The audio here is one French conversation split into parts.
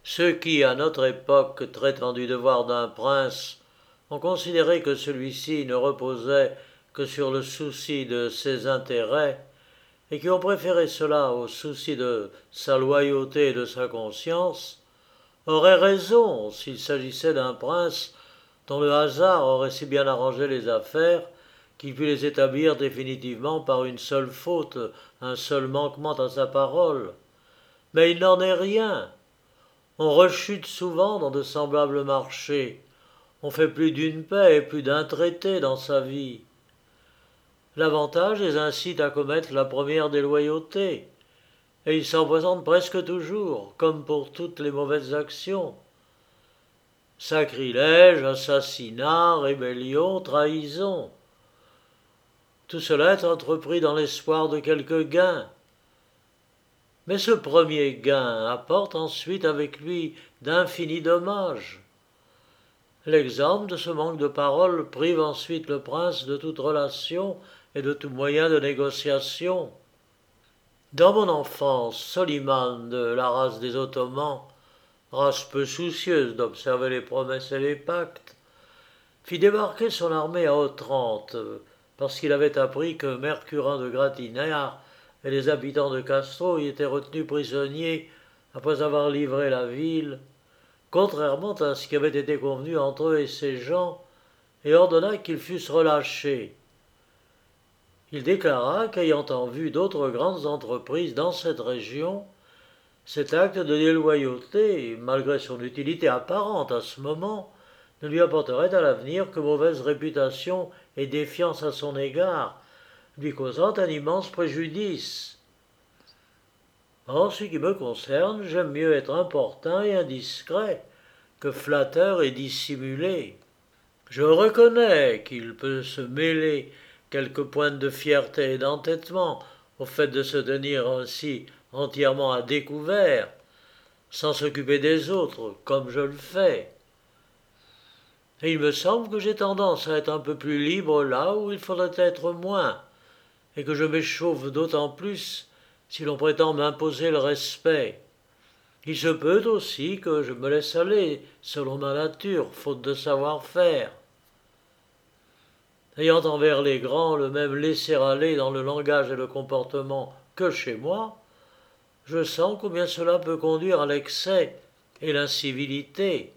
Ceux qui, à notre époque, traitant du devoir d'un prince, ont considéré que celui-ci ne reposait que sur le souci de ses intérêts, et qui ont préféré cela au souci de sa loyauté et de sa conscience, auraient raison s'il s'agissait d'un prince dont le hasard aurait si bien arrangé les affaires qu'il put les établir définitivement par une seule faute, un seul manquement à sa parole. Mais il n'en est rien. On rechute souvent dans de semblables marchés. On fait plus d'une paix et plus d'un traité dans sa vie. L'avantage les incite à commettre la première déloyauté, et ils s'en présentent presque toujours, comme pour toutes les mauvaises actions. Sacrilège, assassinat, rébellion, trahison. Tout cela est entrepris dans l'espoir de quelques gains. Mais ce premier gain apporte ensuite avec lui d'infinis dommages. L'exemple de ce manque de parole prive ensuite le prince de toute relation et de tout moyen de négociation. Dans mon enfance, Soliman de la race des Ottomans, race peu soucieuse d'observer les promesses et les pactes, fit débarquer son armée à Otrante, parce qu'il avait appris que Mercurin de Gratignard et les habitants de Castro y étaient retenus prisonniers après avoir livré la ville, contrairement à ce qui avait été convenu entre eux et ces gens, et ordonna qu'ils fussent relâchés. Il déclara qu'ayant en vue d'autres grandes entreprises dans cette région, cet acte de déloyauté, malgré son utilité apparente à ce moment, ne lui apporterait à l'avenir que mauvaise réputation et défiance à son égard, lui causant un immense préjudice. En ce qui me concerne, j'aime mieux être importun et indiscret que flatteur et dissimulé. Je reconnais qu'il peut se mêler quelques pointes de fierté et d'entêtement au fait de se tenir ainsi entièrement à découvert, sans s'occuper des autres, comme je le fais. Et il me semble que j'ai tendance à être un peu plus libre là où il faudrait être moins, et que je m'échauffe d'autant plus si l'on prétend m'imposer le respect. Il se peut aussi que je me laisse aller selon ma nature, faute de savoir-faire. Ayant envers les grands le même laisser-aller dans le langage et le comportement que chez moi, je sens combien cela peut conduire à l'excès et l'incivilité.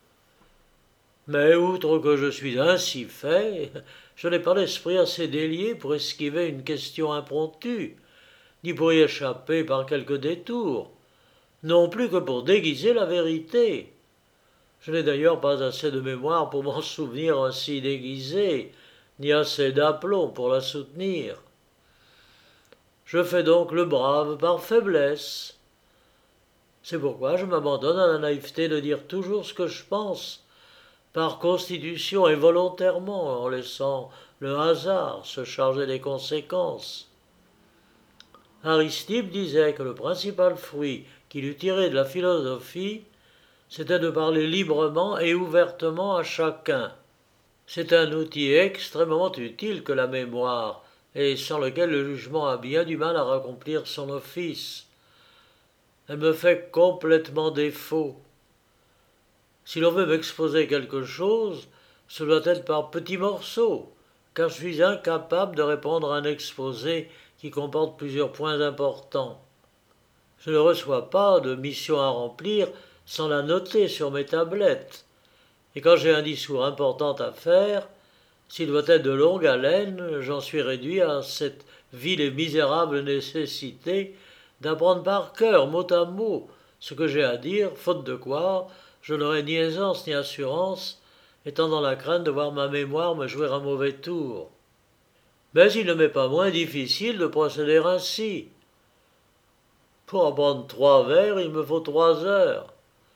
Mais outre que je suis ainsi fait, je n'ai pas l'esprit assez délié pour esquiver une question impromptue, ni pour y échapper par quelque détour, non plus que pour déguiser la vérité. Je n'ai d'ailleurs pas assez de mémoire pour m'en souvenir ainsi déguisée, ni assez d'aplomb pour la soutenir. Je fais donc le brave par faiblesse. C'est pourquoi je m'abandonne à la naïveté de dire toujours ce que je pense, par constitution et volontairement, en laissant le hasard se charger des conséquences. Aristippe disait que le principal fruit qu'il eût tiré de la philosophie, c'était de parler librement et ouvertement à chacun. C'est un outil extrêmement utile que la mémoire, et sans lequel le jugement a bien du mal à accomplir son office. Elle me fait complètement défaut. Si l'on veut m'exposer quelque chose, ce doit être par petits morceaux, car je suis incapable de répondre à un exposé qui comporte plusieurs points importants. Je ne reçois pas de mission à remplir sans la noter sur mes tablettes, et quand j'ai un discours important à faire, s'il doit être de longue haleine, j'en suis réduit à cette vile et misérable nécessité d'apprendre par cœur, mot à mot, ce que j'ai à dire, faute de quoi je n'aurai ni aisance ni assurance, étant dans la crainte de voir ma mémoire me jouer un mauvais tour. Mais il ne m'est pas moins difficile de procéder ainsi. Pour apprendre 3 vers, il me faut 3 heures.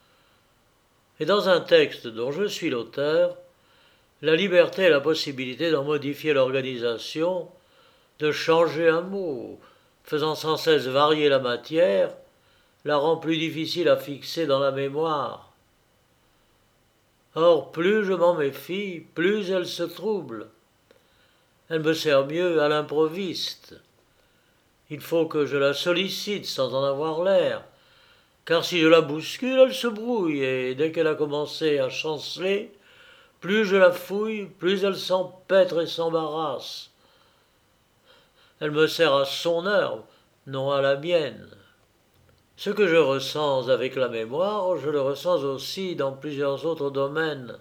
Et dans un texte dont je suis l'auteur, la liberté et la possibilité d'en modifier l'organisation, de changer un mot, faisant sans cesse varier la matière, la rend plus difficile à fixer dans la mémoire. Or, plus je m'en méfie, plus elle se trouble. Elle me sert mieux à l'improviste. Il faut que je la sollicite sans en avoir l'air, car si je la bouscule, elle se brouille, et dès qu'elle a commencé à chanceler, plus je la fouille, plus elle s'empêtre et s'embarrasse. Elle me sert à son heure, non à la mienne. Ce que je ressens avec la mémoire, je le ressens aussi dans plusieurs autres domaines.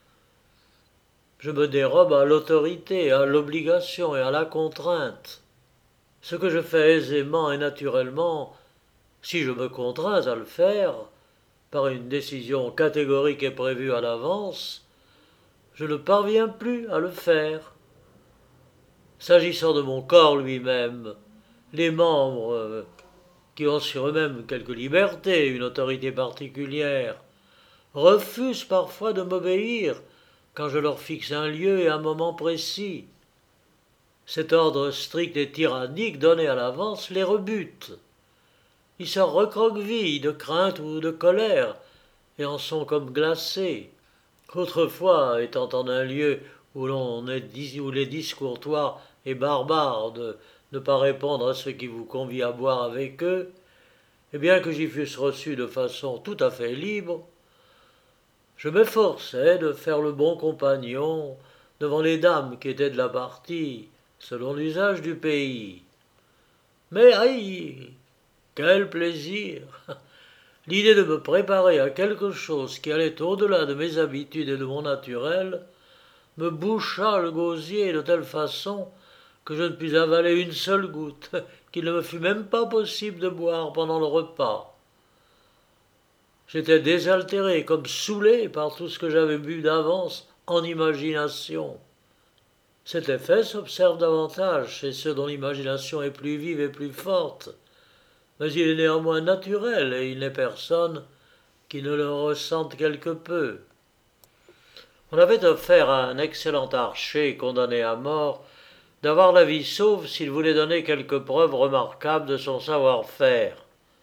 Je me dérobe à l'autorité, à l'obligation et à la contrainte. Ce que je fais aisément et naturellement, si je me contrains à le faire, par une décision catégorique et prévue à l'avance, je ne parviens plus à le faire. S'agissant de mon corps lui-même, les membres, qui ont sur eux-mêmes quelque liberté, une autorité particulière, refusent parfois de m'obéir quand je leur fixe un lieu et un moment précis. Cet ordre strict et tyrannique donné à l'avance les rebute. Ils se recroquevillent de crainte ou de colère et en sont comme glacés. Autrefois, étant en un lieu où les discourtois et barbares de ne pas répondre à ce qui vous convie à boire avec eux, et bien que j'y fusse reçu de façon tout à fait libre, je m'efforçais de faire le bon compagnon devant les dames qui étaient de la partie, selon l'usage du pays. Mais aïe, quel plaisir! L'idée de me préparer à quelque chose qui allait au-delà de mes habitudes et de mon naturel me boucha le gosier de telle façon que je ne pus avaler une seule goutte, qu'il ne me fut même pas possible de boire pendant le repas. J'étais désaltéré, comme saoulé par tout ce que j'avais bu d'avance en imagination. Cet effet s'observe davantage chez ceux dont l'imagination est plus vive et plus forte, mais il est néanmoins naturel et il n'est personne qui ne le ressente quelque peu. On avait offert à un excellent archer condamné à mort d'avoir la vie sauve s'il voulait donner quelques preuves remarquables de son savoir-faire.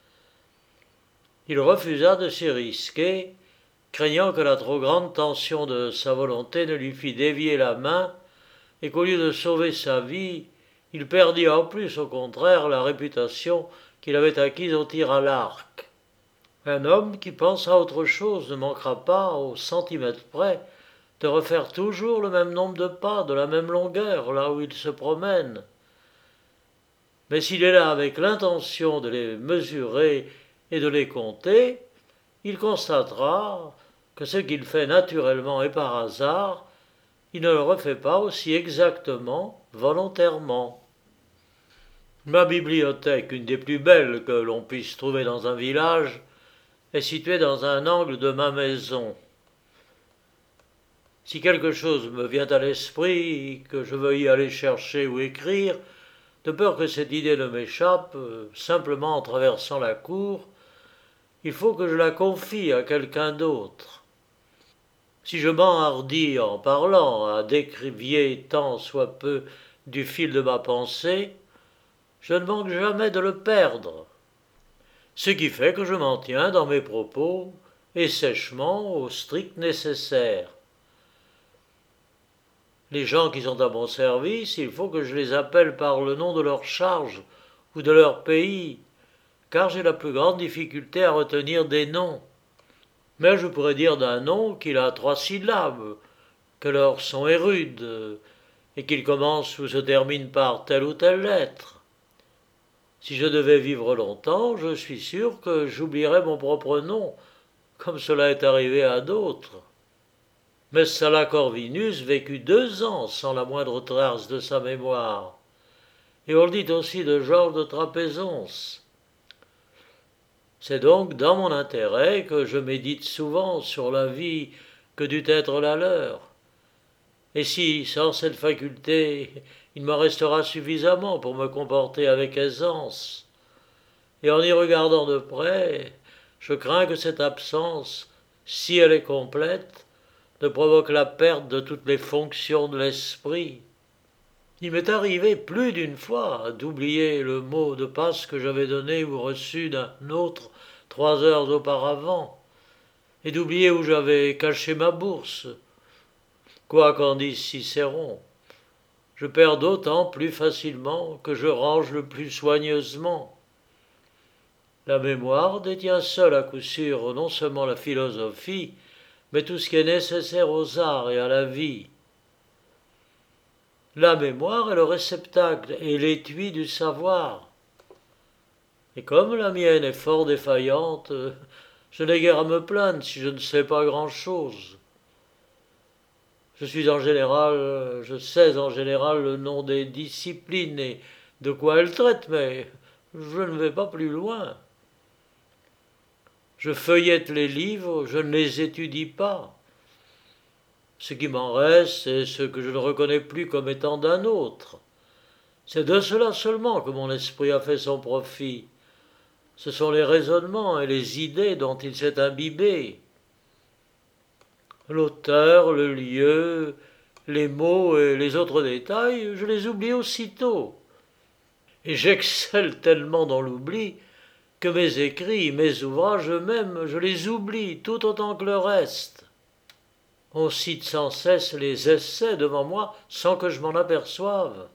Il refusa de s'y risquer, craignant que la trop grande tension de sa volonté ne lui fît dévier la main et qu'au lieu de sauver sa vie, il perdit en plus au contraire la réputation qu'il avait acquise au tir à l'arc. Un homme qui pense à autre chose ne manquera pas, au centimètre près, de refaire toujours le même nombre de pas, de la même longueur, là où il se promène. Mais s'il est là avec l'intention de les mesurer et de les compter, il constatera que ce qu'il fait naturellement et par hasard, il ne le refait pas aussi exactement, volontairement. Ma bibliothèque, une des plus belles que l'on puisse trouver dans un village, est située dans un angle de ma maison. Si quelque chose me vient à l'esprit, que je veuille y aller chercher ou écrire, de peur que cette idée ne m'échappe, simplement en traversant la cour, il faut que je la confie à quelqu'un d'autre. Si je m'enhardis en parlant à décrivier tant soit peu du fil de ma pensée, je ne manque jamais de le perdre. Ce qui fait que je m'en tiens dans mes propos et sèchement au strict nécessaire. Les gens qui sont à mon service, il faut que je les appelle par le nom de leur charge ou de leur pays, car j'ai la plus grande difficulté à retenir des noms. Mais je pourrais dire d'un nom qu'il a 3 syllabes, que leur son est rude, et qu'il commence ou se termine par telle ou telle lettre. Si je devais vivre longtemps, je suis sûr que j'oublierais mon propre nom, comme cela est arrivé à d'autres. Messala Corvinus vécut 2 ans sans la moindre trace de sa mémoire. Et on le dit aussi de Georges de Trapézonce. C'est donc dans mon intérêt que je médite souvent sur la vie que dut être la leur. Et si, sans cette faculté, il m'en restera suffisamment pour me comporter avec aisance. Et en y regardant de près, je crains que cette absence, si elle est complète, ne provoque la perte de toutes les fonctions de l'esprit. Il m'est arrivé plus d'une fois d'oublier le mot de passe que j'avais donné ou reçu d'un autre 3 heures auparavant, et d'oublier où j'avais caché ma bourse. Quoi qu'en dise Cicéron, je perds d'autant plus facilement que je range le plus soigneusement. La mémoire détient seule à coup sûr non seulement la philosophie, mais tout ce qui est nécessaire aux arts et à la vie. La mémoire est le réceptacle et l'étui du savoir. Et comme la mienne est fort défaillante, je n'ai guère à me plaindre si je ne sais pas grand-chose. Je sais en général le nom des disciplines et de quoi elles traitent, mais je ne vais pas plus loin. Je feuillette les livres, je ne les étudie pas. Ce qui m'en reste, c'est ce que je ne reconnais plus comme étant d'un autre. C'est de cela seulement que mon esprit a fait son profit. Ce sont les raisonnements et les idées dont il s'est imbibé. L'auteur, le lieu, les mots et les autres détails, je les oublie aussitôt. Et j'excelle tellement dans l'oubli que mes écrits, mes ouvrages eux-mêmes, je les oublie tout autant que le reste. On cite sans cesse les essais devant moi sans que je m'en aperçoive.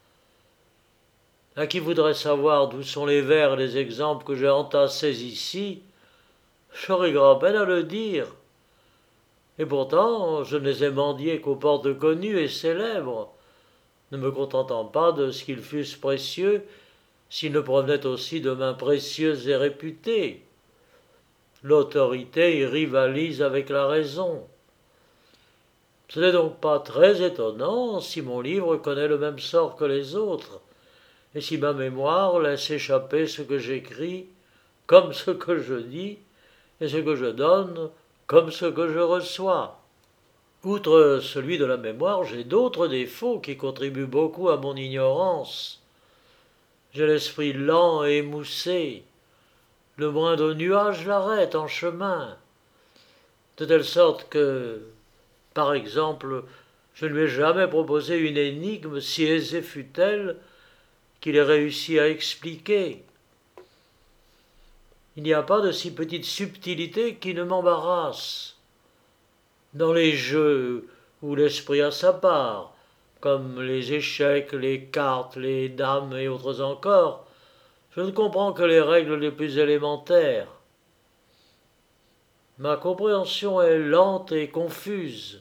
À qui voudrait savoir d'où sont les vers et les exemples que j'ai entassés ici, j'aurais grand-peine à le dire. Et pourtant, je ne les ai mendiés qu'aux portes connues et célèbres, ne me contentant pas de ce qu'ils fussent précieux, s'ils ne provenaient aussi de mains précieuses et réputées. L'autorité y rivalise avec la raison. Ce n'est donc pas très étonnant si mon livre connaît le même sort que les autres, et si ma mémoire laisse échapper ce que j'écris, comme ce que je dis, et ce que je donne, comme ce que je reçois. Outre celui de la mémoire, j'ai d'autres défauts qui contribuent beaucoup à mon ignorance. J'ai l'esprit lent et émoussé. Le moindre nuage l'arrête en chemin, de telle sorte que, par exemple, je ne lui ai jamais proposé une énigme, si aisée fût-elle, qu'il ait réussi à expliquer. Il n'y a pas de si petite subtilité qui ne m'embarrasse. Dans les jeux où l'esprit a sa part, comme les échecs, les cartes, les dames et autres encore, je ne comprends que les règles les plus élémentaires. Ma compréhension est lente et confuse.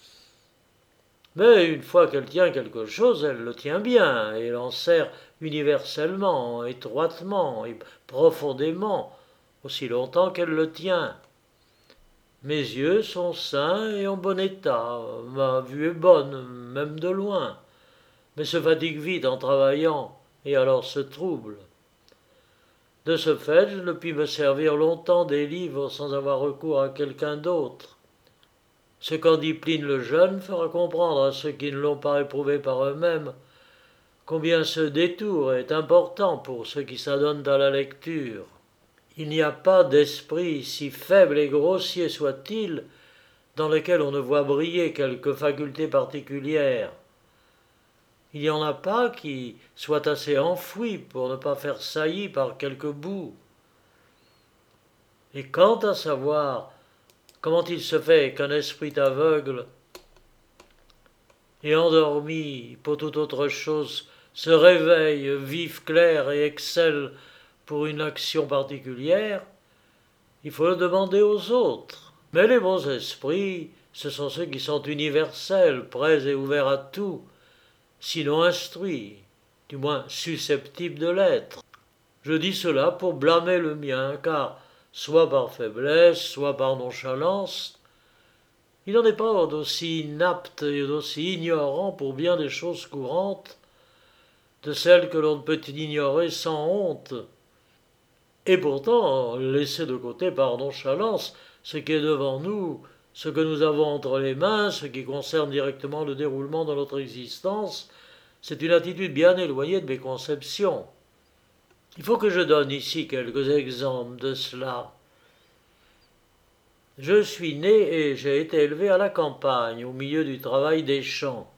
Mais une fois qu'elle tient quelque chose, elle le tient bien, et l'en sert universellement, étroitement et profondément, aussi longtemps qu'elle le tient. Mes yeux sont sains et en bon état, ma vue est bonne, même de loin, mais se fatigue vite en travaillant, et alors se trouble. De ce fait, je ne puis me servir longtemps des livres sans avoir recours à quelqu'un d'autre. Ce qu'en dit Pline le Jeune fera comprendre à ceux qui ne l'ont pas éprouvé par eux-mêmes combien ce détour est important pour ceux qui s'adonnent à la lecture. Il n'y a pas d'esprit, si faible et grossier soit-il, dans lequel on ne voit briller quelque faculté particulière. Il n'y en a pas qui soit assez enfoui pour ne pas faire saillie par quelque bout. Et quant à savoir comment il se fait qu'un esprit aveugle et endormi pour toute autre chose se réveille vif, clair et excelle pour une action particulière, il faut le demander aux autres. Mais les bons esprits, ce sont ceux qui sont universels, prêts et ouverts à tout, sinon instruits, du moins susceptibles de l'être. Je dis cela pour blâmer le mien, car, soit par faiblesse, soit par nonchalance, il n'en est pas d'aussi inapte et d'aussi ignorant pour bien des choses courantes, de celles que l'on ne peut ignorer sans honte, et pourtant laisser de côté par nonchalance ce qui est devant nous, ce que nous avons entre les mains, ce qui concerne directement le déroulement de notre existence, c'est une attitude bien éloignée de mes conceptions. Il faut que je donne ici quelques exemples de cela. Je suis né et j'ai été élevé à la campagne, au milieu du travail des champs.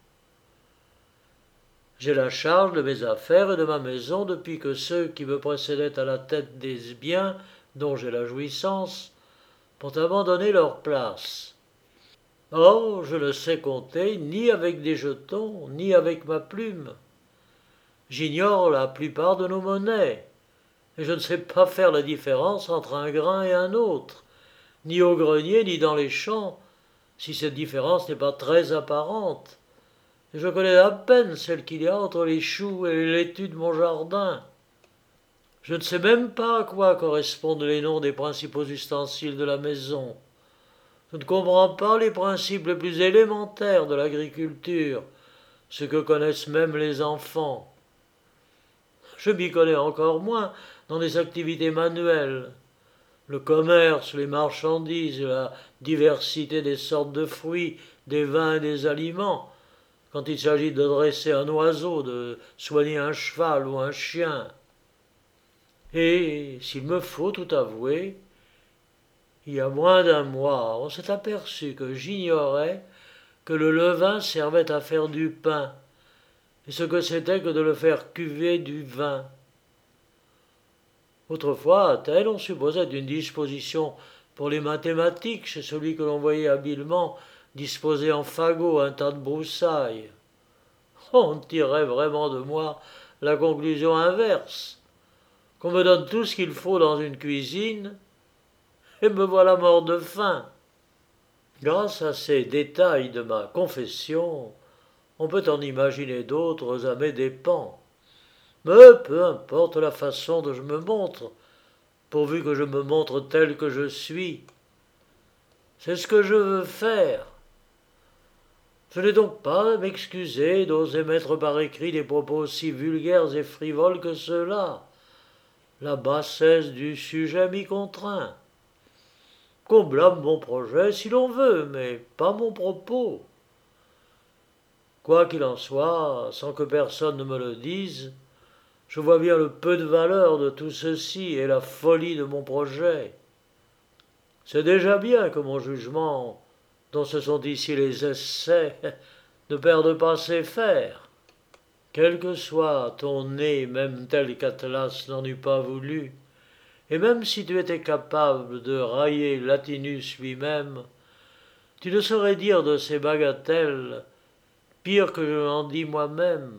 J'ai la charge de mes affaires et de ma maison depuis que ceux qui me précédaient à la tête des biens dont j'ai la jouissance m'ont abandonné leur place. Or, je ne sais compter ni avec des jetons, ni avec ma plume. J'ignore la plupart de nos monnaies, et je ne sais pas faire la différence entre un grain et un autre, ni au grenier, ni dans les champs, si cette différence n'est pas très apparente. Et je connais à peine celle qu'il y a entre les choux et les laitues de mon jardin. Je ne sais même pas à quoi correspondent les noms des principaux ustensiles de la maison. Je ne comprends pas les principes les plus élémentaires de l'agriculture, ce que connaissent même les enfants. Je m'y connais encore moins dans les activités manuelles. Le commerce, les marchandises, la diversité des sortes de fruits, des vins et des aliments, quand il s'agit de dresser un oiseau, de soigner un cheval ou un chien. Et, s'il me faut tout avouer, il y a moins d'un mois, on s'est aperçu que j'ignorais que le levain servait à faire du pain, et ce que c'était que de le faire cuver du vin. Autrefois, à Athènes, on supposait une disposition pour les mathématiques chez celui que l'on voyait habilement disposer en fagot un tas de broussailles. On tirait vraiment de moi la conclusion inverse, qu'on me donne tout ce qu'il faut dans une cuisine, et me voilà mort de faim. Grâce à ces détails de ma confession, on peut en imaginer d'autres à mes dépens. Mais peu importe la façon dont je me montre, pourvu que je me montre tel que je suis. C'est ce que je veux faire. Je n'ai donc pas à m'excuser d'oser mettre par écrit des propos aussi vulgaires et frivoles que ceux-là. La bassesse du sujet m'y contraint. Qu'on blâme mon projet si l'on veut, mais pas mon propos. Quoi qu'il en soit, sans que personne ne me le dise, je vois bien le peu de valeur de tout ceci et la folie de mon projet. C'est déjà bien que mon jugement, dont ce sont ici les essais, ne perde pas ses fers. Quel que soit ton nez, même tel qu'Atlas n'en eût pas voulu, et même si tu étais capable de railler Latinus lui-même, tu ne saurais dire de ces bagatelles pire que je n'en dis moi-même.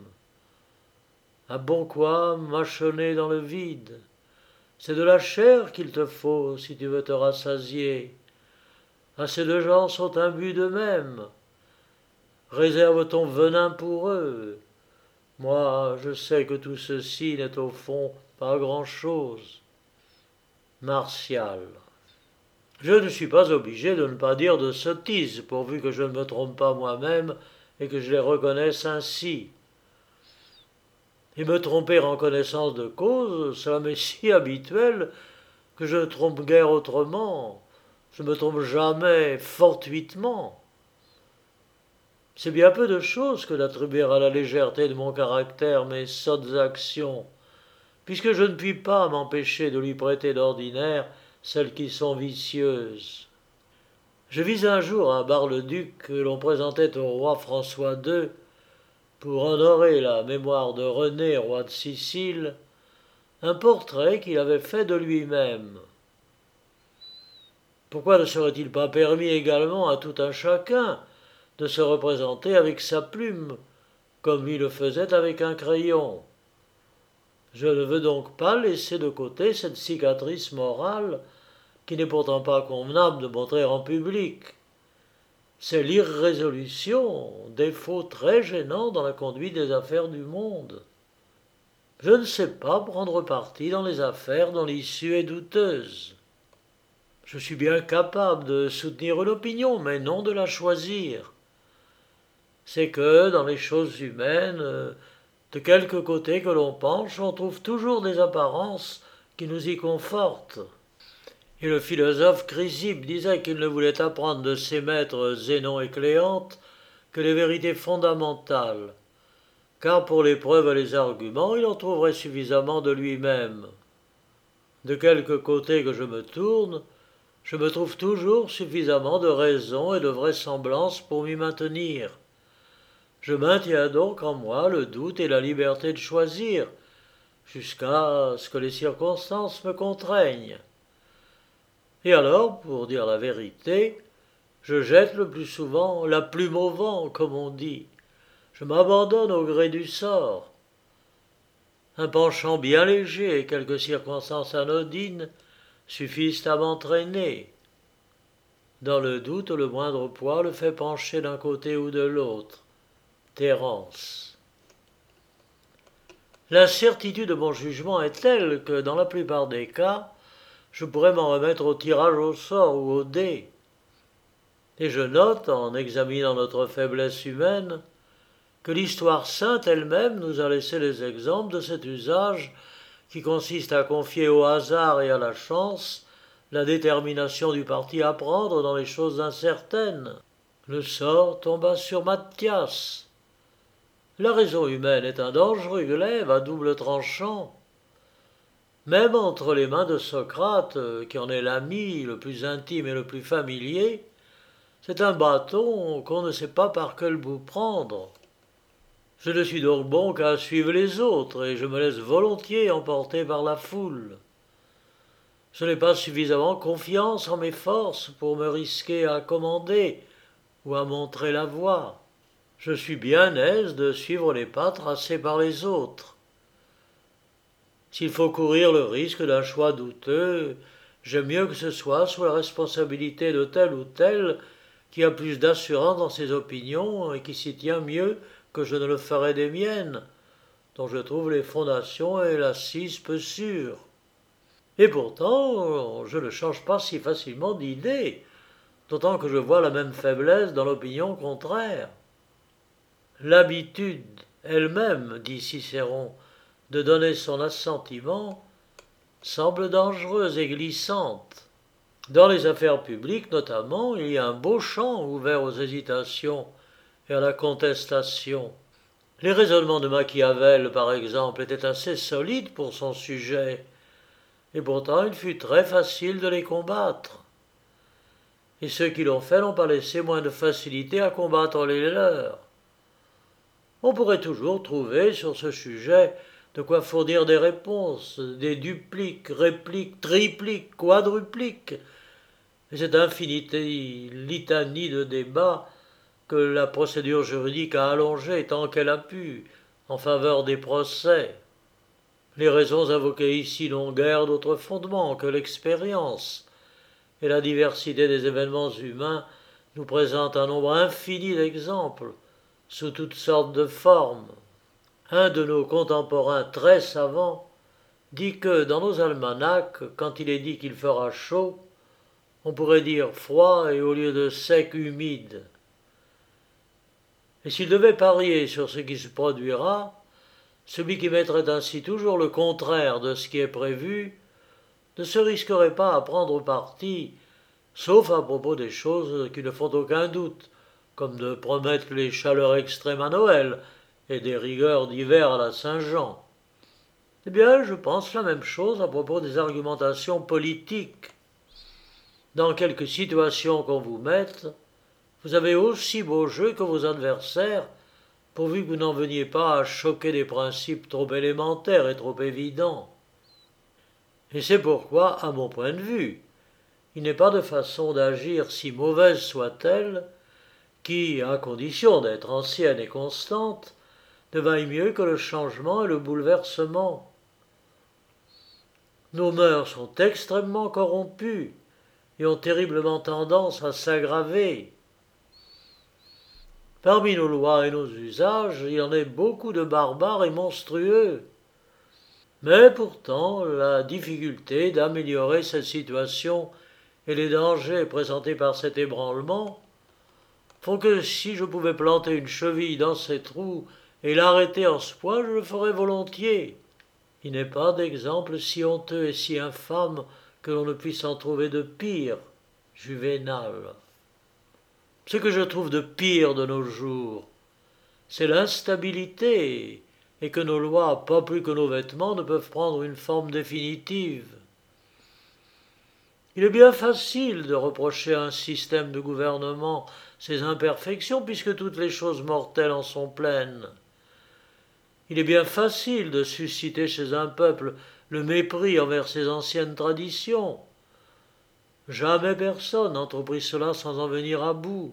Un bon quoi mâchonner dans le vide. C'est de la chair qu'il te faut si tu veux te rassasier. Assez de gens sont imbus d'eux-mêmes. Réserve ton venin pour eux. Moi, je sais que tout ceci n'est au fond pas grand-chose. Martial. Je ne suis pas obligé de ne pas dire de sottises, pourvu que je ne me trompe pas moi-même et que je les reconnaisse ainsi. Et me tromper en connaissance de cause, cela m'est si habituel que je ne trompe guère autrement. Je ne me trompe jamais fortuitement. C'est bien peu de choses que d'attribuer à la légèreté de mon caractère mes sottes actions, puisque je ne puis pas m'empêcher de lui prêter d'ordinaire celles qui sont vicieuses. Je vis un jour à Bar-le-Duc que l'on présentait au roi François II pour honorer la mémoire de René, roi de Sicile, un portrait qu'il avait fait de lui-même. Pourquoi ne serait-il pas permis également à tout un chacun de se représenter avec sa plume, comme il le faisait avec un crayon? Je ne veux donc pas laisser de côté cette cicatrice morale, qui n'est pourtant pas convenable de montrer en public. C'est l'irrésolution, défaut très gênant dans la conduite des affaires du monde. Je ne sais pas prendre parti dans les affaires dont l'issue est douteuse. Je suis bien capable de soutenir une opinion, mais non de la choisir. C'est que, dans les choses humaines, de quelque côté que l'on penche, on trouve toujours des apparences qui nous y confortent. Et le philosophe Chrysippe disait qu'il ne voulait apprendre de ses maîtres Zénon et Cléante que les vérités fondamentales, car pour les preuves et les arguments, il en trouverait suffisamment de lui-même. De quelque côté que je me tourne, je me trouve toujours suffisamment de raisons et de vraisemblances pour m'y maintenir. Je maintiens donc en moi le doute et la liberté de choisir, jusqu'à ce que les circonstances me contraignent. Et alors, pour dire la vérité, je jette le plus souvent la plume au vent, comme on dit. Je m'abandonne au gré du sort. Un penchant bien léger et quelques circonstances anodines suffisent à m'entraîner. Dans le doute, le moindre poids le fait pencher d'un côté ou de l'autre. Thérence. L'incertitude de mon jugement est telle que, dans la plupart des cas, je pourrais m'en remettre au tirage au sort ou au dé. Et je note, en examinant notre faiblesse humaine, que l'histoire sainte elle-même nous a laissé les exemples de cet usage qui consiste à confier au hasard et à la chance la détermination du parti à prendre dans les choses incertaines. Le sort tomba sur Mathias. La raison humaine est un dangereux glaive à double tranchant. Même entre les mains de Socrate, qui en est l'ami le plus intime et le plus familier, c'est un bâton qu'on ne sait pas par quel bout prendre. Je ne suis donc bon qu'à suivre les autres, et je me laisse volontiers emporter par la foule. Je n'ai pas suffisamment confiance en mes forces pour me risquer à commander ou à montrer la voie. Je suis bien aise de suivre les pas tracés par les autres. S'il faut courir le risque d'un choix douteux, j'aime mieux que ce soit sous la responsabilité de tel ou tel qui a plus d'assurance dans ses opinions et qui s'y tient mieux que je ne le ferais des miennes, dont je trouve les fondations et l'assise peu sûres. Et pourtant, je ne change pas si facilement d'idée, d'autant que je vois la même faiblesse dans l'opinion contraire. L'habitude elle-même, dit Cicéron, de donner son assentiment semble dangereuse et glissante. Dans les affaires publiques notamment, il y a un beau champ ouvert aux hésitations et à la contestation. Les raisonnements de Machiavel, par exemple, étaient assez solides pour son sujet, et pourtant il fut très facile de les combattre. Et ceux qui l'ont fait n'ont pas laissé moins de facilité à combattre les leurs. On pourrait toujours trouver sur ce sujet de quoi fournir des réponses, des dupliques, répliques, tripliques, quadrupliques, et cette infinité litanie de débats que la procédure juridique a allongée tant qu'elle a pu en faveur des procès. Les raisons invoquées ici n'ont guère d'autre fondement que l'expérience, et la diversité des événements humains nous présente un nombre infini d'exemples, sous toutes sortes de formes. Un de nos contemporains très savants dit que dans nos almanachs, quand il est dit qu'il fera chaud, on pourrait dire froid et au lieu de sec humide. Et s'il devait parier sur ce qui se produira, celui qui mettrait ainsi toujours le contraire de ce qui est prévu ne se risquerait pas à prendre parti, sauf à propos des choses qui ne font aucun doute, comme de promettre les chaleurs extrêmes à Noël et des rigueurs d'hiver à la Saint-Jean. Eh bien, je pense la même chose à propos des argumentations politiques. Dans quelque situation qu'on vous mette, vous avez aussi beau jeu que vos adversaires, pourvu que vous n'en veniez pas à choquer des principes trop élémentaires et trop évidents. Et c'est pourquoi, à mon point de vue, il n'est pas de façon d'agir, si mauvaise soit-elle, qui, à condition d'être ancienne et constante, ne vaille mieux que le changement et le bouleversement. Nos mœurs sont extrêmement corrompues et ont terriblement tendance à s'aggraver. Parmi nos lois et nos usages, il y en a beaucoup de barbares et monstrueux. Mais pourtant, la difficulté d'améliorer cette situation et les dangers présentés par cet ébranlement font que si je pouvais planter une cheville dans ces trous et l'arrêter en ce point, je le ferais volontiers. Il n'est pas d'exemple si honteux et si infâme que l'on ne puisse en trouver de pire. Juvénal. Ce que je trouve de pire de nos jours, c'est l'instabilité, et que nos lois, pas plus que nos vêtements, ne peuvent prendre une forme définitive. Il est bien facile de reprocher à un système de gouvernement ses imperfections, puisque toutes les choses mortelles en sont pleines. Il est bien facile de susciter chez un peuple le mépris envers ses anciennes traditions. Jamais personne n'entreprit cela sans en venir à bout.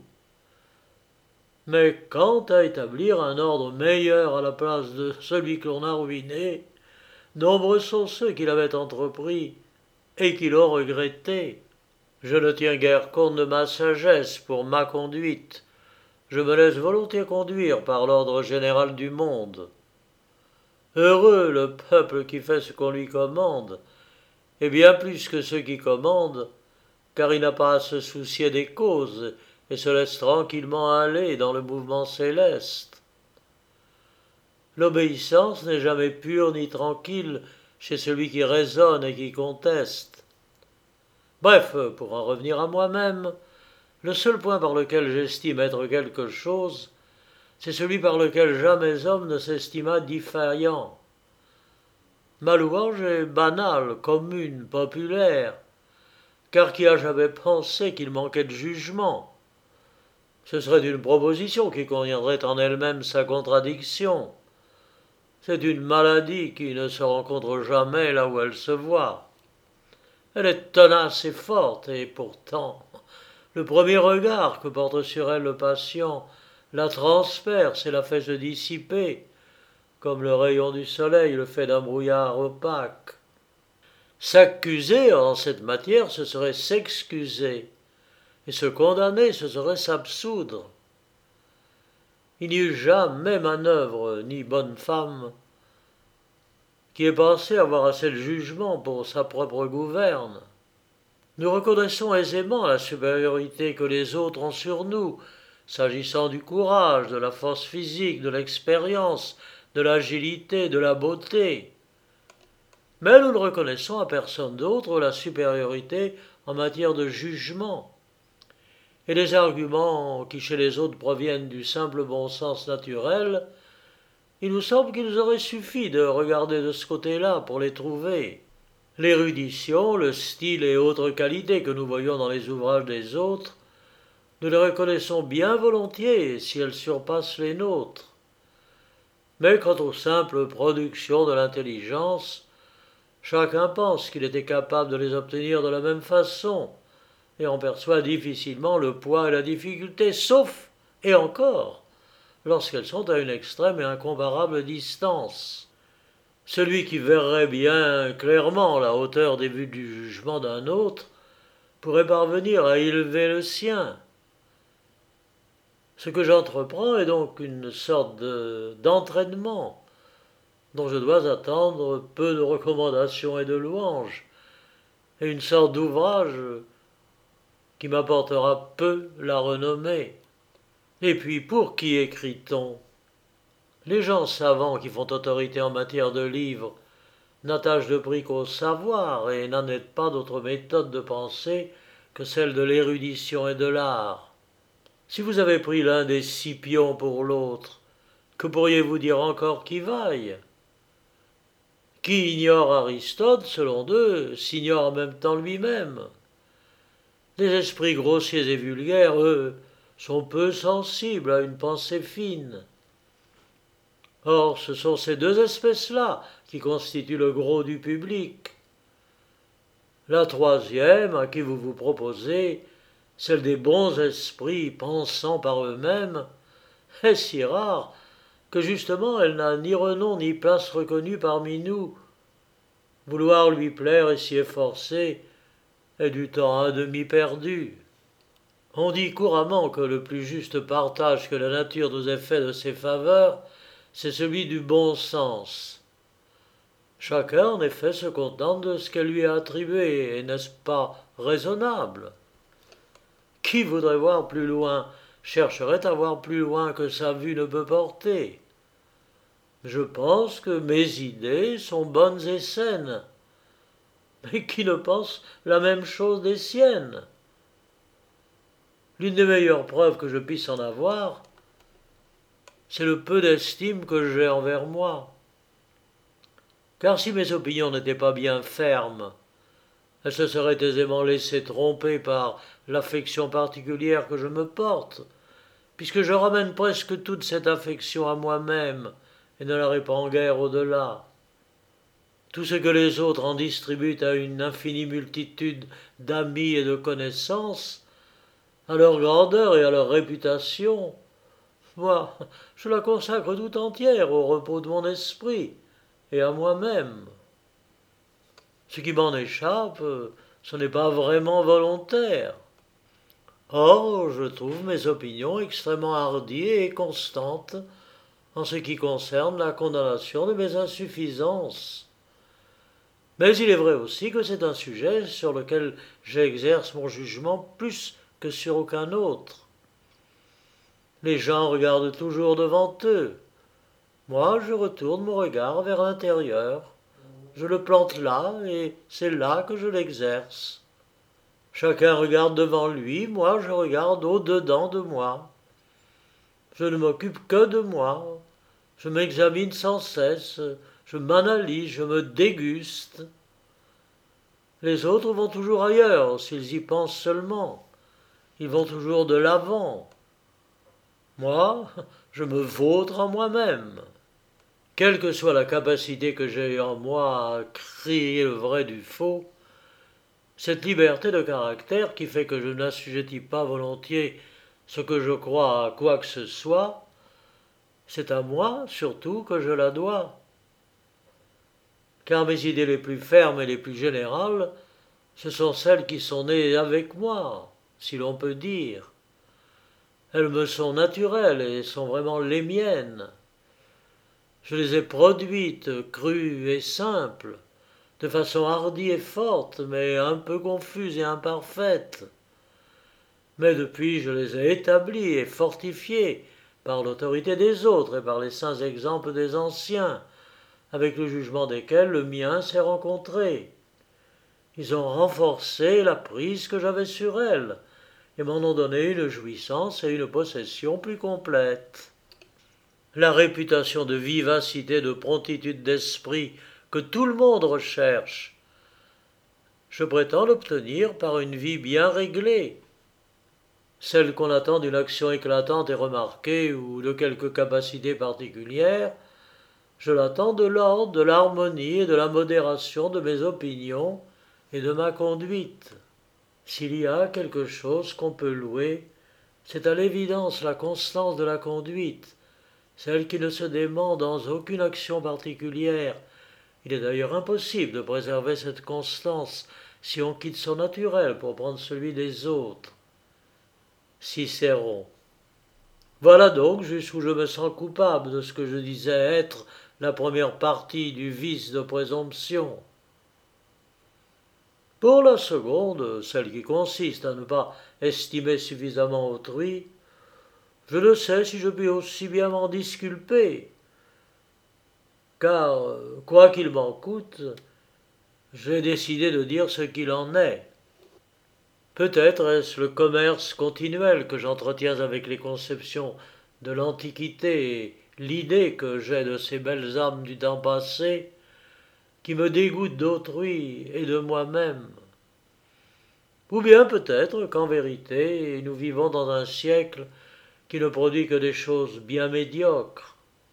Mais quant à établir un ordre meilleur à la place de celui que l'on a ruiné, Nombreux sont ceux qui l'avaient entrepris et qui l'ont regretté. Je ne tiens guère compte de ma sagesse pour ma conduite. Je me laisse volontiers conduire par l'ordre général du monde. Heureux le peuple qui fait ce qu'on lui commande, et bien plus que ceux qui commandent, car il n'a pas à se soucier des causes et se laisse tranquillement aller dans le mouvement céleste. L'obéissance n'est jamais pure ni tranquille chez celui qui raisonne et qui conteste. Bref, pour en revenir à moi-même, le seul point par lequel j'estime être quelque chose, c'est celui par lequel jamais homme ne s'estima défaillant. Ma louange est banale, commune, populaire, car qui a jamais pensé qu'il manquait de jugement? Ce serait une proposition qui conviendrait en elle-même sa contradiction. C'est une maladie qui ne se rencontre jamais là où elle se voit. Elle est tenace et forte, et pourtant, le premier regard que porte sur elle le patient la transperce et la fait se dissiper, comme le rayon du soleil le fait d'un brouillard opaque. S'accuser en cette matière, ce serait s'excuser, et se condamner, ce serait s'absoudre. Il n'y eut jamais manœuvre, ni bonne femme, qui ait pensé avoir assez de jugement pour sa propre gouverne. Nous reconnaissons aisément la supériorité que les autres ont sur nous, s'agissant du courage, de la force physique, de l'expérience, de l'agilité, de la beauté. Mais nous ne reconnaissons à personne d'autre la supériorité en matière de jugement. Et les arguments qui chez les autres proviennent du simple bon sens naturel, il nous semble qu'il nous aurait suffi de regarder de ce côté-là pour les trouver. L'érudition, le style et autres qualités que nous voyons dans les ouvrages des autres, nous les reconnaissons bien volontiers si elles surpassent les nôtres. Mais quant aux simples productions de l'intelligence, chacun pense qu'il était capable de les obtenir de la même façon, et en perçoit difficilement le poids et la difficulté, sauf, et encore, lorsqu'elles sont à une extrême et incomparable distance. Celui qui verrait bien clairement la hauteur des vues du jugement d'un autre pourrait parvenir à élever le sien. Ce que j'entreprends est donc une sorte d'entraînement, dont je dois attendre peu de recommandations et de louanges, et une sorte d'ouvrage qui m'apportera peu la renommée. Et puis, pour qui écrit-on? Les gens savants qui font autorité en matière de livres n'attachent de prix qu'au savoir et n'en aident pas d'autre méthode de pensée que celle de l'érudition et de l'art. Si vous avez pris l'un des Scipions pour l'autre, que pourriez-vous dire encore qui vaille? Qui ignore Aristote, selon eux, s'ignore en même temps lui-même. Les esprits grossiers et vulgaires, eux, sont peu sensibles à une pensée fine. Or, ce sont ces deux espèces-là qui constituent le gros du public. La troisième, à qui vous vous proposez, celle des bons esprits pensant par eux-mêmes, est si rare que justement elle n'a ni renom ni place reconnue parmi nous. Vouloir lui plaire et s'y efforcer est du temps à demi perdu. On dit couramment que le plus juste partage que la nature nous ait fait de ses faveurs, c'est celui du bon sens. Chacun, en effet, se contente de ce qu'elle lui a attribué, et n'est-ce pas raisonnable? Qui voudrait voir plus loin, chercherait à voir plus loin que sa vue ne peut porter. Je pense que mes idées sont bonnes et saines, mais qui ne pense la même chose des siennes? L'une des meilleures preuves que je puisse en avoir, c'est le peu d'estime que j'ai envers moi. Car si mes opinions n'étaient pas bien fermes, elles se seraient aisément laissées tromper par l'affection particulière que je me porte, puisque je ramène presque toute cette affection à moi-même et ne la répands guère au-delà. Tout ce que les autres en distribuent à une infinie multitude d'amis et de connaissances, à leur grandeur et à leur réputation, moi, je la consacre tout entière au repos de mon esprit et à moi-même. Ce qui m'en échappe, ce n'est pas vraiment volontaire. Or, je trouve mes opinions extrêmement hardies et constantes en ce qui concerne la condamnation de mes insuffisances. Mais il est vrai aussi que c'est un sujet sur lequel j'exerce mon jugement plus que sur aucun autre. Les gens regardent toujours devant eux. Moi, je retourne mon regard vers l'intérieur. Je le plante là, et c'est là que je l'exerce. Chacun regarde devant lui, moi je regarde au-dedans de moi. Je ne m'occupe que de moi. Je m'examine sans cesse, je m'analyse, je me déguste. Les autres vont toujours ailleurs, s'ils y pensent seulement. Ils vont toujours de l'avant. Moi, je me vautre en moi-même. Quelle que soit la capacité que j'ai en moi à crier le vrai du faux, cette liberté de caractère qui fait que je n'assujettis pas volontiers ce que je crois à quoi que ce soit, c'est à moi surtout que je la dois. Car mes idées les plus fermes et les plus générales, ce sont celles qui sont nées avec moi, si l'on peut dire. Elles me sont naturelles et sont vraiment les miennes. Je les ai produites, crues et simples, de façon hardie et forte, mais un peu confuse et imparfaite. Mais depuis, je les ai établies et fortifiées par l'autorité des autres et par les saints exemples des anciens, avec le jugement desquels le mien s'est rencontré. Ils ont renforcé la prise que j'avais sur elles, et m'en ont donné une jouissance et une possession plus complètes. La réputation de vivacité, de promptitude d'esprit que tout le monde recherche, je prétends l'obtenir par une vie bien réglée, celle qu'on attend d'une action éclatante et remarquée ou de quelque capacité particulière. Je l'attends de l'ordre, de l'harmonie et de la modération de mes opinions et de ma conduite. S'il y a quelque chose qu'on peut louer, c'est à l'évidence la constance de la conduite, celle qui ne se dément dans aucune action particulière. Il est d'ailleurs impossible de préserver cette constance si on quitte son naturel pour prendre celui des autres. Cicéron. Voilà donc jusqu'où je me sens coupable de ce que je disais être la première partie du vice de présomption. Pour la seconde, celle qui consiste à ne pas estimer suffisamment autrui, je ne sais si je puis aussi bien m'en disculper, car, quoi qu'il m'en coûte, j'ai décidé de dire ce qu'il en est. Peut-être est-ce le commerce continuel que j'entretiens avec les conceptions de l'Antiquité et l'idée que j'ai de ces belles âmes du temps passé qui me dégoûtent d'autrui et de moi-même. Ou bien peut-être qu'en vérité nous vivons dans un siècle qui ne produit que des choses bien médiocres.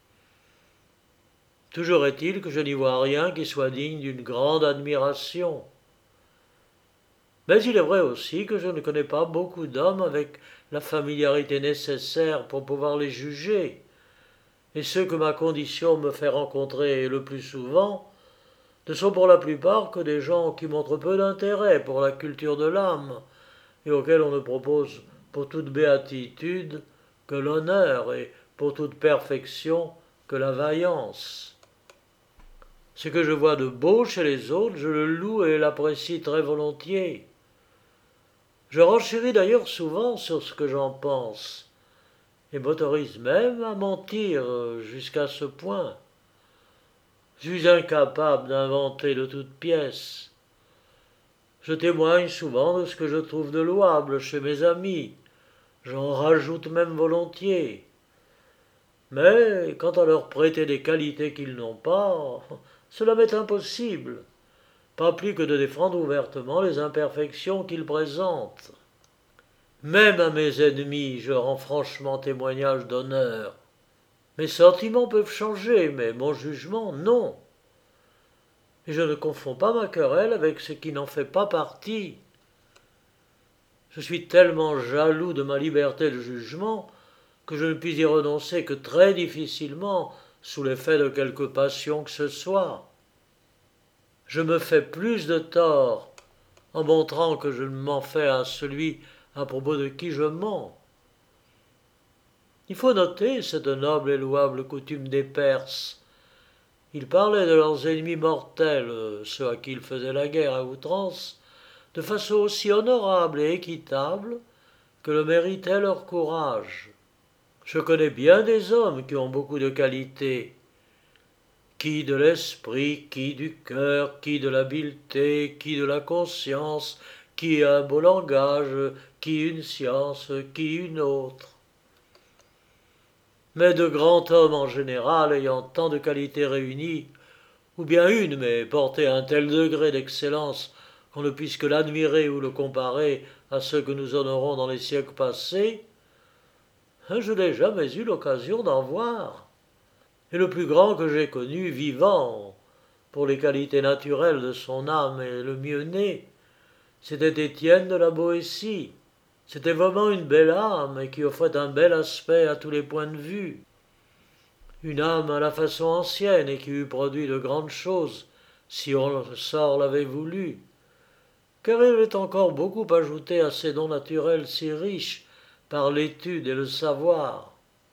Toujours est-il que je n'y vois rien qui soit digne d'une grande admiration. Mais il est vrai aussi que je ne connais pas beaucoup d'hommes avec la familiarité nécessaire pour pouvoir les juger, et ceux que ma condition me fait rencontrer le plus souvent ne sont pour la plupart que des gens qui montrent peu d'intérêt pour la culture de l'âme, et auxquels on ne propose pour toute béatitude que l'honneur, et pour toute perfection que la vaillance. Ce que je vois de beau chez les autres, je le loue et l'apprécie très volontiers. Je renchéris d'ailleurs souvent sur ce que j'en pense, et m'autorise même à mentir jusqu'à ce point. Je suis incapable d'inventer de toutes pièces. Je témoigne souvent de ce que je trouve de louable chez mes amis, j'en rajoute même volontiers. Mais quant à leur prêter des qualités qu'ils n'ont pas, cela m'est impossible. Pas plus que de défendre ouvertement les imperfections qu'ils présentent. Même à mes ennemis, je rends franchement témoignage d'honneur. Mes sentiments peuvent changer, mais mon jugement, non. Et je ne confonds pas ma querelle avec ce qui n'en fait pas partie. Je suis tellement jaloux de ma liberté de jugement que je ne puis y renoncer que très difficilement sous l'effet de quelque passion que ce soit. je me fais plus de tort en montrant que je ne m'en fais à celui à propos de qui je mens. Il faut noter cette noble et louable coutume des Perses. Ils parlaient de leurs ennemis mortels, ceux à qui ils faisaient la guerre à outrance, de façon aussi honorable et équitable que le méritait leur courage. Je connais bien des hommes qui ont beaucoup de qualités, qui de l'esprit, qui du cœur, qui de l'habileté, qui de la conscience, qui un beau langage, qui une science, qui une autre. Mais de grands hommes en général ayant tant de qualités réunies, ou bien une, mais portée à un tel degré d'excellence qu'on ne puisse que l'admirer ou le comparer à ceux que nous honorons dans les siècles passés, je n'ai jamais eu l'occasion d'en voir. Et le plus grand que j'ai connu, vivant, pour les qualités naturelles de son âme et le mieux né, c'était Étienne de la Boétie. C'était vraiment une belle âme qui offrait un bel aspect à tous les points de vue. Une âme à la façon ancienne et qui eût produit de grandes choses, si le sort l'avait voulu, car il avait encore beaucoup ajouté à ses dons naturels si riches par l'étude et le savoir.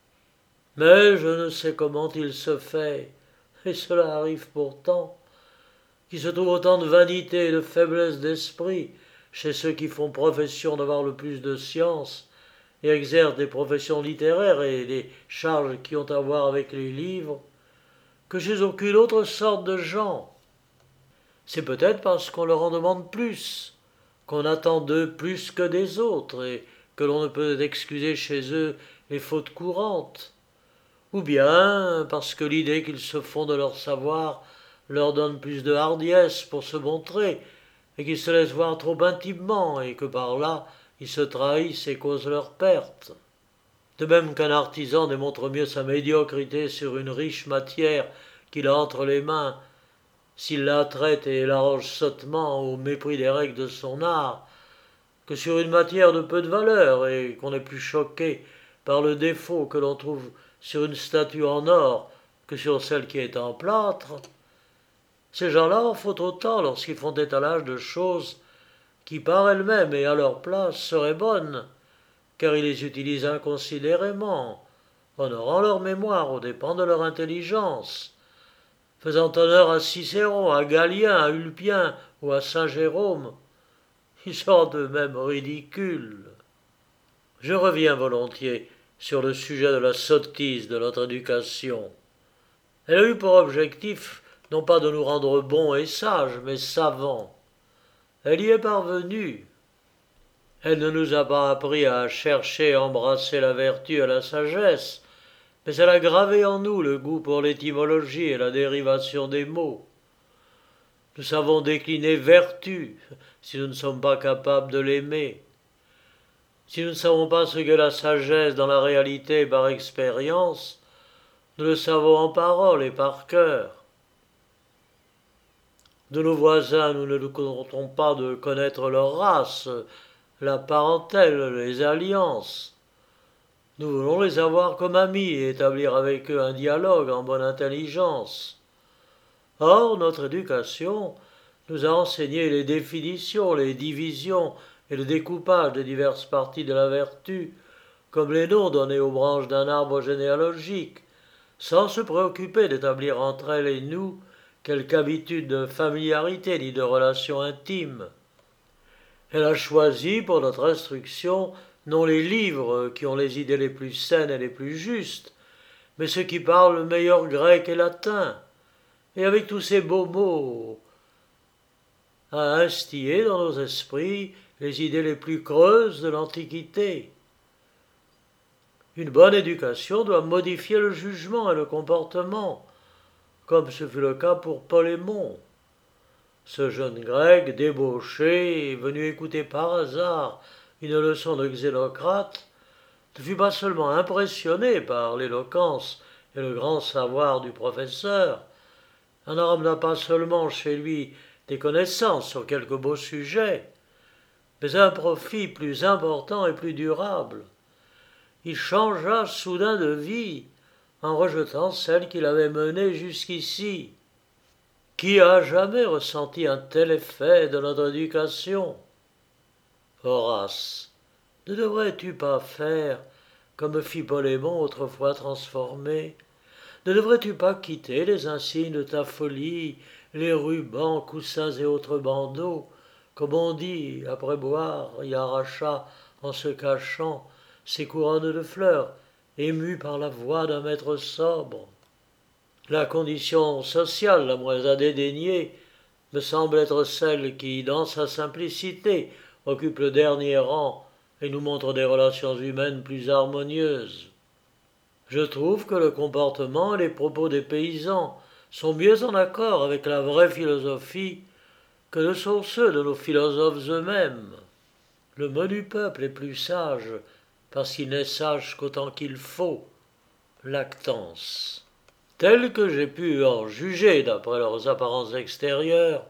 Mais je ne sais comment il se fait, et cela arrive pourtant, qu'il se trouve autant de vanité et de faiblesse d'esprit chez ceux qui font profession d'avoir le plus de science et exercent des professions littéraires et des charges qui ont à voir avec les livres, que chez aucune autre sorte de gens. C'est peut-être parce qu'on leur en demande plus, qu'on attend d'eux plus que des autres, et que l'on ne peut excuser chez eux les fautes courantes, ou bien parce que l'idée qu'ils se font de leur savoir leur donne plus de hardiesse pour se montrer, et qu'ils se laissent voir trop intimement, et que par là ils se trahissent et causent leur perte. De même qu'un artisan démontre mieux sa médiocrité sur une riche matière qu'il a entre les mains, s'il la traite et l'arrange sottement au mépris des règles de son art, que sur une matière de peu de valeur et qu'on est plus choqué par le défaut que l'on trouve sur une statue en or que sur celle qui est en plâtre, ces gens-là en font autant lorsqu'ils font étalage de choses qui par elles-mêmes et à leur place seraient bonnes, car ils les utilisent inconsidérément, honorant leur mémoire aux dépens de leur intelligence, faisant honneur à Cicéron, à Galien, à Ulpien ou à Saint Jérôme. Ils sont eux-mêmes ridicules. Je reviens volontiers sur le sujet de la sottise de notre éducation. Elle a eu pour objectif non pas de nous rendre bons et sages, mais savants. Elle y est parvenue. Elle ne nous a pas appris à chercher et embrasser la vertu et la sagesse, mais elle a gravé en nous le goût pour l'étymologie et la dérivation des mots. Nous savons décliner vertu si nous ne sommes pas capables de l'aimer. Si nous ne savons pas ce qu'est la sagesse dans la réalité et par expérience, nous le savons en parole et par cœur. De nos voisins, nous ne nous contentons pas de connaître leur race, la parentèle, les alliances. Nous voulons les avoir comme amis et établir avec eux un dialogue en bonne intelligence. Or, notre éducation nous a enseigné les définitions, les divisions et le découpage des diverses parties de la vertu, comme les noms donnés aux branches d'un arbre généalogique, sans se préoccuper d'établir entre elles et nous quelque habitude de familiarité ni de relation intime. Elle a choisi pour notre instruction non les livres qui ont les idées les plus saines et les plus justes, mais ceux qui parlent le meilleur grec et latin, et avec tous ces beaux mots, a instillé dans nos esprits les idées les plus creuses de l'Antiquité. Une bonne éducation doit modifier le jugement et le comportement, comme ce fut le cas pour Polémon. Ce jeune grec débauché, venu écouter par hasard une leçon de Xénocrate, ne fut pas seulement impressionné par l'éloquence et le grand savoir du professeur, en ramena pas seulement chez lui des connaissances sur quelques beaux sujets, mais un profit plus important et plus durable. Il changea soudain de vie en rejetant celle qu'il avait menée jusqu'ici. Qui a jamais ressenti un tel effet de notre éducation? Horace, ne devrais-tu pas faire comme fit Polémon autrefois transformé? Ne devrais-tu pas quitter les insignes de ta folie, les rubans, coussins et autres bandeaux, comme on dit, après boire, y arracha, en se cachant, ses couronnes de fleurs, émues par la voix d'un maître sobre? La condition sociale la moins à dédaigner me semble être celle qui, dans sa simplicité, occupe le dernier rang et nous montre des relations humaines plus harmonieuses. Je trouve que le comportement et les propos des paysans sont mieux en accord avec la vraie philosophie que ne sont ceux de nos philosophes eux-mêmes. Le menu peuple est plus sage parce qu'il n'est sage qu'autant qu'il faut. Lactance. Tel que j'ai pu en juger d'après leurs apparences extérieures,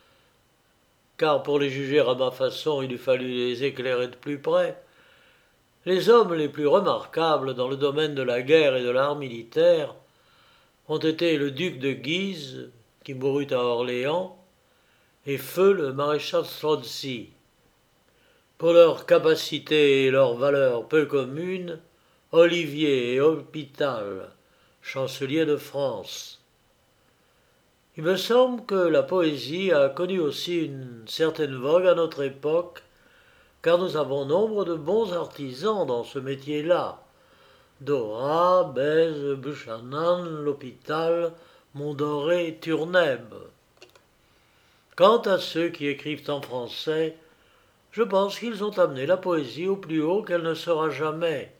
car pour les juger à ma façon il eût fallu les éclairer de plus près, les hommes les plus remarquables dans le domaine de la guerre et de l'art militaire ont été le duc de Guise, qui mourut à Orléans, et feu le maréchal Strozzi. Pour leur capacité et leur valeur peu communes, Olivier et Hôpital, chancelier de France. Il me semble que la poésie a connu aussi une certaine vogue à notre époque, car nous avons nombre de bons artisans dans ce métier-là. Dora, Bèze, Buchanan, L'Hôpital, Mondoré, Turneb. Quant à ceux qui écrivent en français, je pense qu'ils ont amené la poésie au plus haut qu'elle ne sera jamais.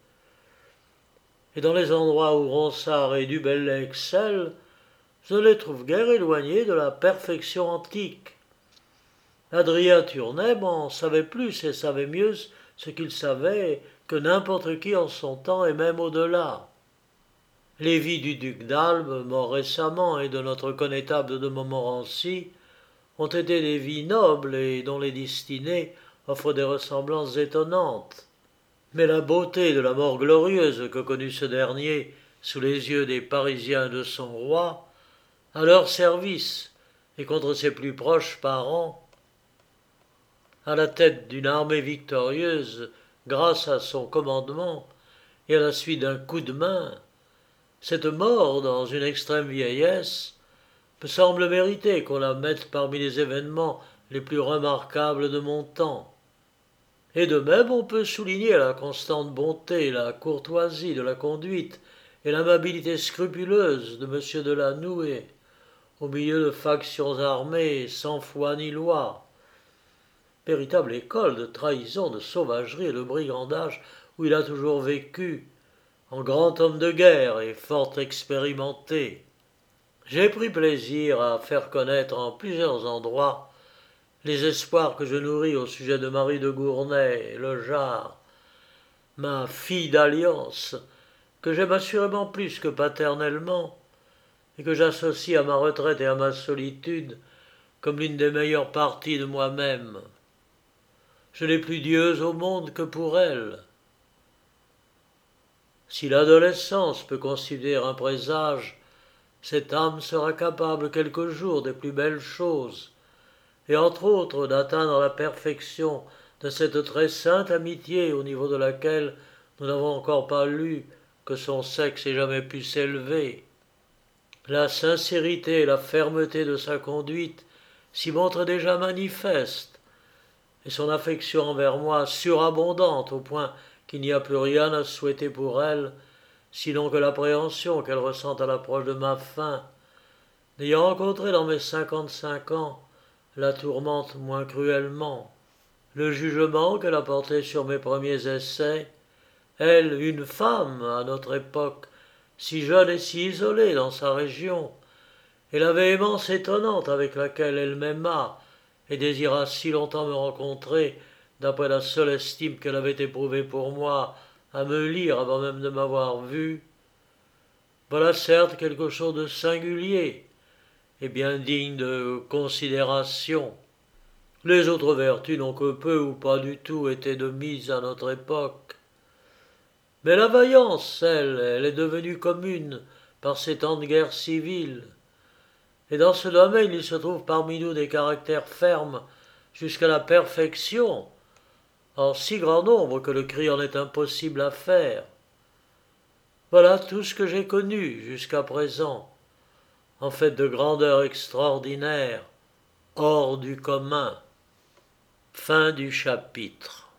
Et dans les endroits où Ronsard et Du Bellay excellent, je ne les trouve guère éloignés de la perfection antique. Adrien Turneb en savait plus et savait mieux ce qu'il savait que n'importe qui en son temps et même au-delà. Les vies du duc d'Albe, mort récemment, et de notre connétable de Montmorency, ont été des vies nobles et dont les destinées offrent des ressemblances étonnantes. Mais la beauté de la mort glorieuse que connut ce dernier sous les yeux des Parisiens de son roi, à leur service et contre ses plus proches parents, à la tête d'une armée victorieuse grâce à son commandement et à la suite d'un coup de main, cette mort dans une extrême vieillesse me semble mériter qu'on la mette parmi les événements les plus remarquables de mon temps. Et de même on peut souligner la constante bonté, la courtoisie de la conduite et l'amabilité scrupuleuse de M. de la Nouée, au milieu de factions armées sans foi ni loi. Véritable école de trahison, de sauvagerie et de brigandage où il a toujours vécu, en grand homme de guerre et fort expérimenté. J'ai pris plaisir à faire connaître en plusieurs endroits les espoirs que je nourris au sujet de Marie de Gournay, le Jard, ma fille d'alliance, que j'aime assurément plus que paternellement, et que j'associe à ma retraite et à ma solitude comme l'une des meilleures parties de moi-même. Je n'ai plus d'yeux au monde que pour elle. Si l'adolescence peut constituer un présage, cette âme sera capable quelque jour des plus belles choses, et entre autres d'atteindre la perfection de cette très sainte amitié au niveau de laquelle nous n'avons encore pas lu que son sexe ait jamais pu s'élever. La sincérité et la fermeté de sa conduite s'y montrent déjà manifestes, et son affection envers moi surabondante au point qu'il n'y a plus rien à souhaiter pour elle, sinon que l'appréhension qu'elle ressent à l'approche de ma fin, n'ayant rencontré dans mes 55 ans la tourmente moins cruellement. Le jugement qu'elle a porté sur mes premiers essais, elle, une femme, à notre époque, si jeune et si isolée dans sa région, et la véhémence étonnante avec laquelle elle m'aima et désira si longtemps me rencontrer, d'après la seule estime qu'elle avait éprouvée pour moi, à me lire avant même de m'avoir vu, voilà certes quelque chose de singulier et bien digne de considération. Les autres vertus n'ont que peu ou pas du tout été de mise à notre époque. Mais la vaillance, elle est devenue commune par ces temps de guerre civile, Et dans ce domaine, il se trouve parmi nous des caractères fermes jusqu'à la perfection, en si grand nombre que le cri en est impossible à faire. Voilà tout ce que j'ai connu jusqu'à présent, en fait de grandeur extraordinaire, hors du commun. Fin du chapitre.